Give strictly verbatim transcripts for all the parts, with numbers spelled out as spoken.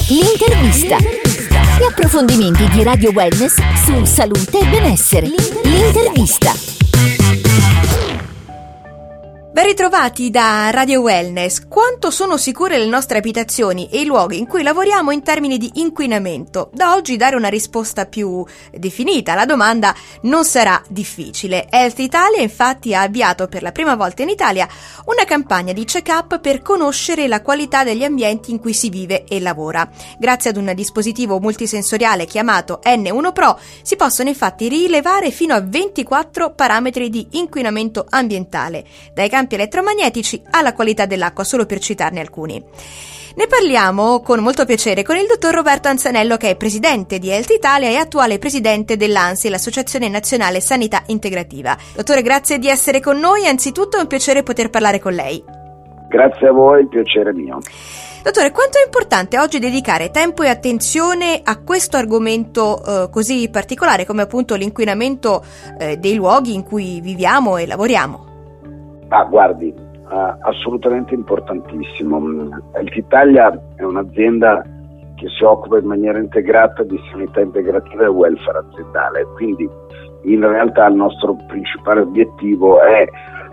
L'intervista. Gli approfondimenti di Radio Wellness su salute e benessere. L'intervista. Ben ritrovati da Radio Wellness. Quanto sono sicure le nostre abitazioni e i luoghi in cui lavoriamo in termini di inquinamento? Da oggi dare una risposta più definita alla domanda non sarà difficile. Health Italia infatti ha avviato per la prima volta in Italia una campagna di check-up per conoscere la qualità degli ambienti in cui si vive e lavora. Grazie ad un dispositivo multisensoriale chiamato N uno Pro si possono infatti rilevare fino a ventiquattro parametri di inquinamento ambientale, dai campi elettromagnetici alla qualità dell'acqua, solo per citarne alcuni. Ne parliamo con molto piacere con il dottor Roberto Anzanello, che è presidente di Health Italia e attuale presidente dell'ANSI, l'Associazione Nazionale Sanità Integrativa. Dottore, grazie di essere con noi. Anzitutto è un piacere poter parlare con lei. Grazie a voi, il piacere è mio. Dottore, quanto è importante oggi dedicare tempo e attenzione a questo argomento eh, così particolare come appunto l'inquinamento eh, dei luoghi in cui viviamo e lavoriamo? Ah, guardi, uh, assolutamente importantissimo. Health Italia è un'azienda che si occupa in maniera integrata di sanità integrativa e welfare aziendale, quindi in realtà il nostro principale obiettivo è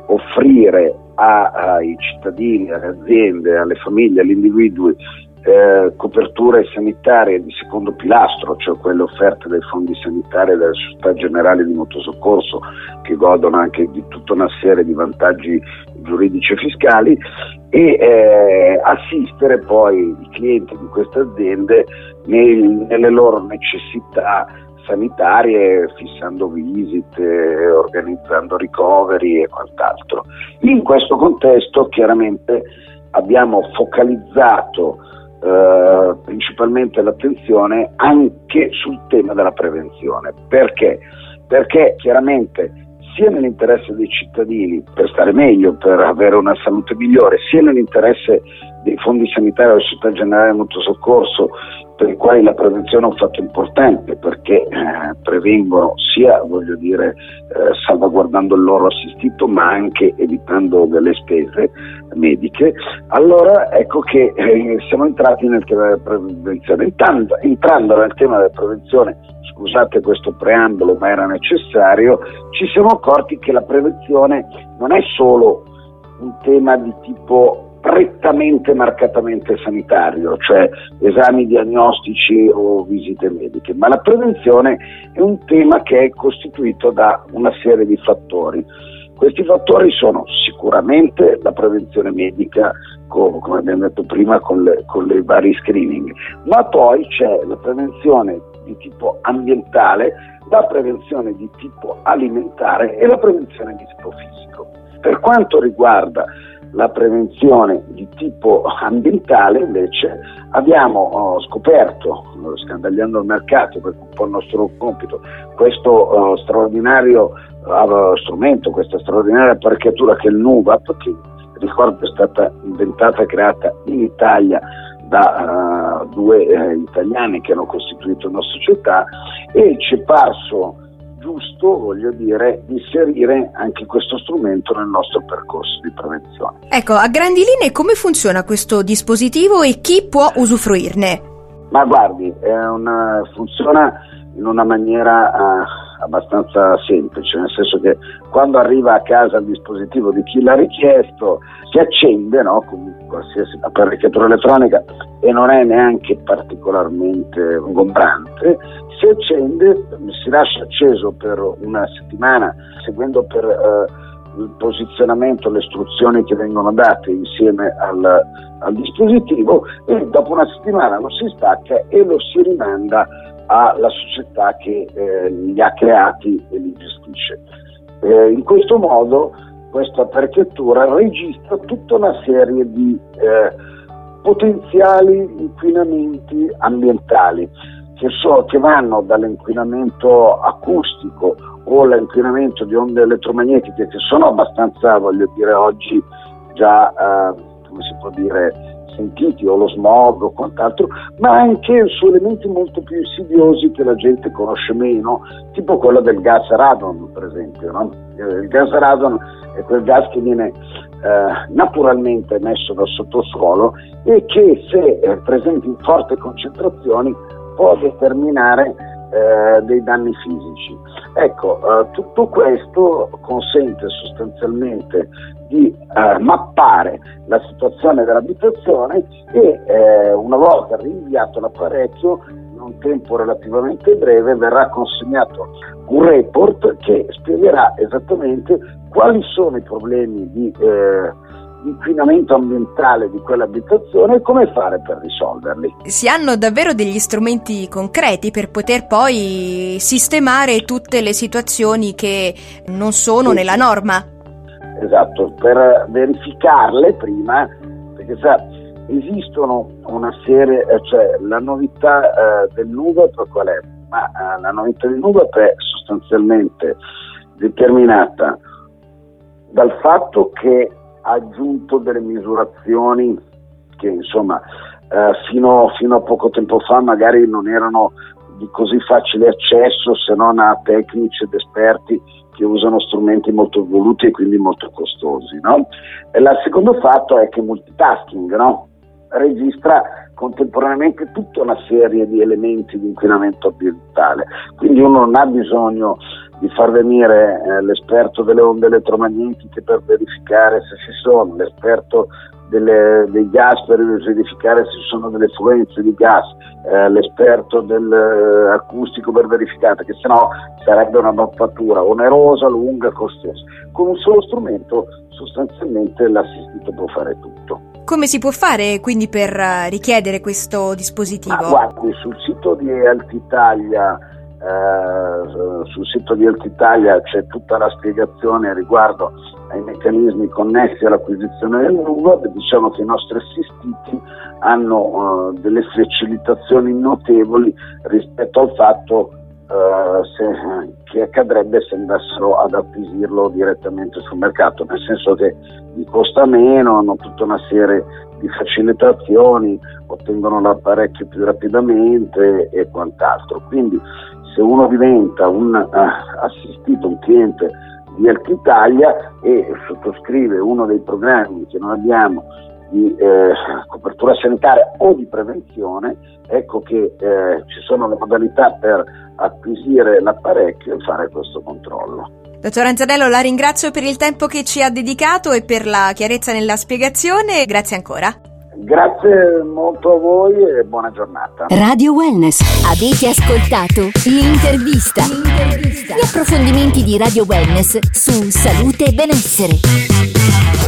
offrire a, ai cittadini, alle aziende, alle famiglie, agli individui eh, coperture sanitarie di secondo pilastro, cioè quelle offerte dai fondi sanitari e dalle società generali di mutuo soccorso, che godono anche di tutta una serie di vantaggi giuridici e fiscali, e eh, assistere poi i clienti di queste aziende nel, nelle loro necessità sanitarie, fissando visite, organizzando ricoveri e quant'altro. In questo contesto chiaramente abbiamo focalizzato eh, principalmente l'attenzione anche sul tema della prevenzione. Perché? Perché chiaramente sia nell'interesse dei cittadini per stare meglio, per avere una salute migliore, sia nell'interesse dei fondi sanitari della Società Generale di Mutuo Soccorso, per i quali la prevenzione è un fatto importante, perché eh, prevengono sia, voglio dire, eh, salvaguardando il loro assistito, ma anche evitando delle spese mediche. Allora ecco che eh, siamo entrati nel tema della prevenzione. Entrando, entrando nel tema della prevenzione, scusate questo preambolo, ma era necessario, ci siamo accorti che la prevenzione non è solo un tema di tipo prettamente marcatamente sanitario, cioè esami diagnostici o visite mediche, ma la prevenzione è un tema che è costituito da una serie di fattori. Questi fattori sono sicuramente la prevenzione medica, con, come abbiamo detto prima, con le, con le vari screening, ma poi c'è la prevenzione di tipo ambientale, la prevenzione di tipo alimentare e la prevenzione di tipo fisico. Per quanto riguarda la prevenzione di tipo ambientale, invece, abbiamo oh, scoperto, scandagliando il mercato, perché è un po' il nostro compito, questo oh, straordinario uh, strumento, questa straordinaria apparecchiatura che è il NUVAP, che ricordo è stata inventata e creata in Italia da uh, due eh, italiani che hanno costituito una società, e ci è parso giusto, voglio dire, inserire anche questo strumento nel nostro percorso di prevenzione. Ecco, a grandi linee come funziona questo dispositivo e chi può usufruirne? Ma guardi, è una, funziona in una maniera uh, abbastanza semplice, nel senso che quando arriva a casa il dispositivo di chi l'ha richiesto, si accende, no, con qualsiasi apparecchiatura elettronica, e non è neanche particolarmente ingombrante, si accende, si lascia acceso per una settimana, seguendo per uh, il posizionamento, le istruzioni che vengono date insieme al, al dispositivo, e dopo una settimana lo si stacca e lo si rimanda alla società che eh, li ha creati e li gestisce. Eh, in questo modo questa apparecchiatura registra tutta una serie di eh, potenziali inquinamenti ambientali che, so, che vanno dall'inquinamento acustico o l'inquinamento di onde elettromagnetiche, che sono abbastanza, voglio dire, oggi già, eh, come si può dire, sentiti, o lo smog o quant'altro, ma anche su elementi molto più insidiosi che la gente conosce meno, tipo quello del gas radon, per esempio, no? Il gas radon è quel gas che viene eh, naturalmente emesso dal sottosuolo e che, se è presente in forti concentrazioni, può determinare eh, dei danni fisici. Ecco, eh, tutto questo consente sostanzialmente di eh, mappare la situazione dell'abitazione e eh, una volta rinviato l'apparecchio, in un tempo relativamente breve, verrà consegnato un report che spiegherà esattamente quali sono i problemi di eh, inquinamento ambientale di quell'abitazione e come fare per risolverli. Si hanno davvero degli strumenti concreti per poter poi sistemare tutte le situazioni che non sono sì, nella norma. Esatto, per verificarle prima, perché sa, esistono una serie, cioè la novità eh, del N U V A P qual è? Ma eh, la novità del N U V A P è sostanzialmente determinata dal fatto che ha aggiunto delle misurazioni che insomma eh, fino, fino a poco tempo fa magari non erano di così facile accesso, se non a tecnici ed esperti che usano strumenti molto evoluti e quindi molto costosi, no? E il secondo fatto è che multitasking, no? Registra contemporaneamente tutta una serie di elementi di inquinamento ambientale, quindi uno non ha bisogno di far venire eh, l'esperto delle onde elettromagnetiche per verificare se ci sono, l'esperto delle, dei gas per verificare se ci sono delle fluenze di gas, eh, l'esperto dell'acustico per verificare, perché sennò sarebbe una mappatura onerosa, lunga, costosa. Con un solo strumento sostanzialmente l'assistito può fare tutto. Come si può fare quindi per richiedere questo dispositivo? Ma guardi, sul sito di Altitalia eh, sul sito di Altitalia c'è tutta la spiegazione riguardo ai meccanismi connessi all'acquisizione del N U V A P. Diciamo che i nostri assistiti hanno eh, delle facilitazioni notevoli rispetto al fatto Uh, se, che accadrebbe se andassero ad acquisirlo direttamente sul mercato, nel senso che gli costa meno, hanno tutta una serie di facilitazioni, ottengono l'apparecchio più rapidamente e quant'altro. Quindi se uno diventa un uh, assistito, un cliente di Altitalia e sottoscrive uno dei programmi che noi abbiamo di eh, copertura sanitaria o di prevenzione, ecco che eh, ci sono le modalità per acquisire l'apparecchio e fare questo controllo. Dottor Anzanello, la ringrazio per il tempo che ci ha dedicato e per la chiarezza nella spiegazione. Grazie ancora. Grazie molto a voi e buona giornata. Radio Wellness. Avete ascoltato l'intervista. L'intervista. Gli approfondimenti di Radio Wellness su salute e benessere.